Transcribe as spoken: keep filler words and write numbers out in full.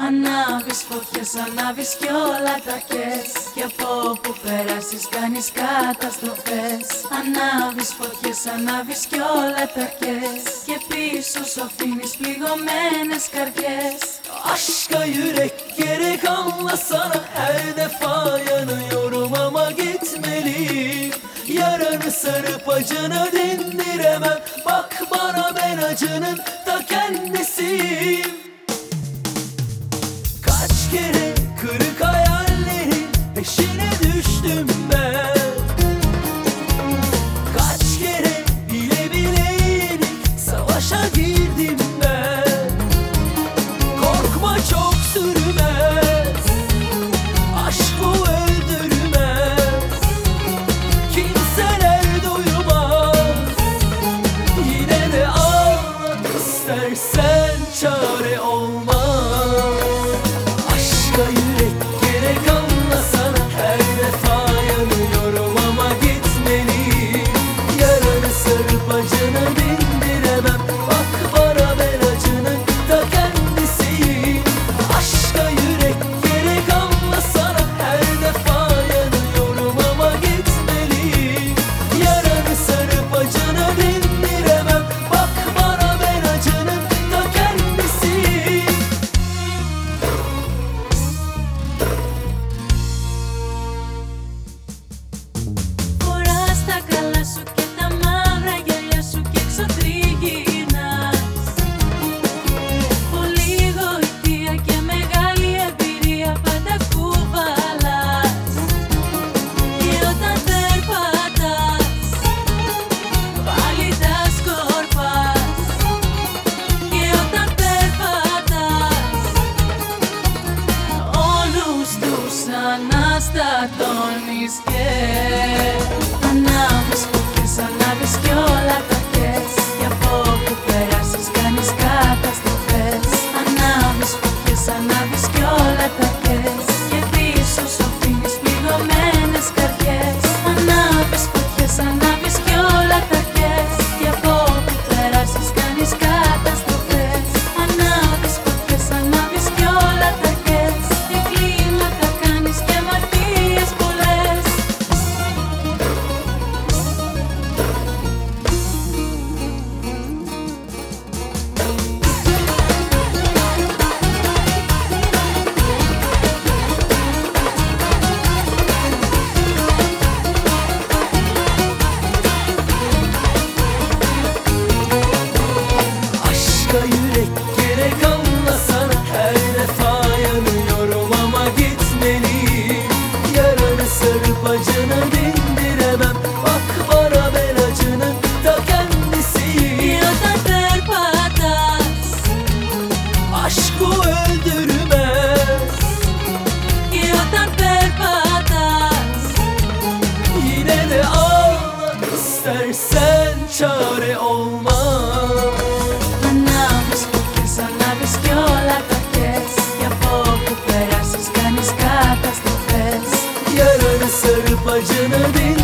Ανάβεις φωτιές, ανάβεις κι όλα τα κες. Και από όπου περάσεις κάνεις καταστροφές. Anάβεις φωτιές, ανάβεις κι όλα τα kez. Και πίσω σου αφήνεις πληγωμένες καρδιές. Aşka yürek gerek anlasana. Her defa yanıyorum ama gitmeliyim. Yaranı sarıp acını dindiremem. Bak bana, ben acının ta kendisiyim. Kaç kere kırık hayallerin peşine düştüm ben. Kaç kere bile bile yenik savaşa girdim ben. Korkma, çok sürmez, aşk bu öldürmez. Kimseler doyurmaz, yine de ağla istersen, çare olmaz. Aşka yürek gerek anlasana. Her defa yanıyorum ama gitmeliyim. Yaranı sarıp acını dindiremem. Bak bana, ben acının ta kendisiyim. Aşka yürek gerek anlasana. Her defa yanıyorum ama gitmeliyim. Yaranı sarıp acını dindiremem. Bak bana, ben acının ta kendisiyim. Φοράς τα καλά σου και τα μαύρα γυαλιά σου και εξωτριγυρνάς. Πολύ γοητεία και μεγάλη εμπειρία πάντα κουβαλάς. Και όταν περπατάς πάλι τα σκορπάς. Και όταν περπατάς όλους τους αναστατώνεις. Και ανάβεις φωτιές, ανάβεις κι όλα τα kez. Και από όπου περάσεις κάνεις καταστροφές. Ανάβεις φωτιές, ανάβεις κι όλα τα kez. Και πίσω σου αφήνεις πληγωμένες καρδιές. Ανάβεις φωτιές, ανάβεις κι όλα τα kez. Και από όπου περάσεις κάνεις καταστροφές. Ανάβεις φωτιές, ανάβεις κι όλα τα kez. Και κλίματα κάνεις και μαρτυρίες πολλές. Aşka yürek gerek anlasana. Her defa yanıyorum ama gitmeliyim. Yaranı sarıp acını dindiremem. Bak bana, ben acının ta kendisiyim. Και όταν περπατάς Aşk bu öldürmez, και όταν περπατάς yine de ağla istersen, çare olmaz. ανάβεις φωτιές, ανάβεις κι όλα τα kez. Και από όπου περάσεις κάνεις καταστροφές. Yaranı sarıp acını dindiremem.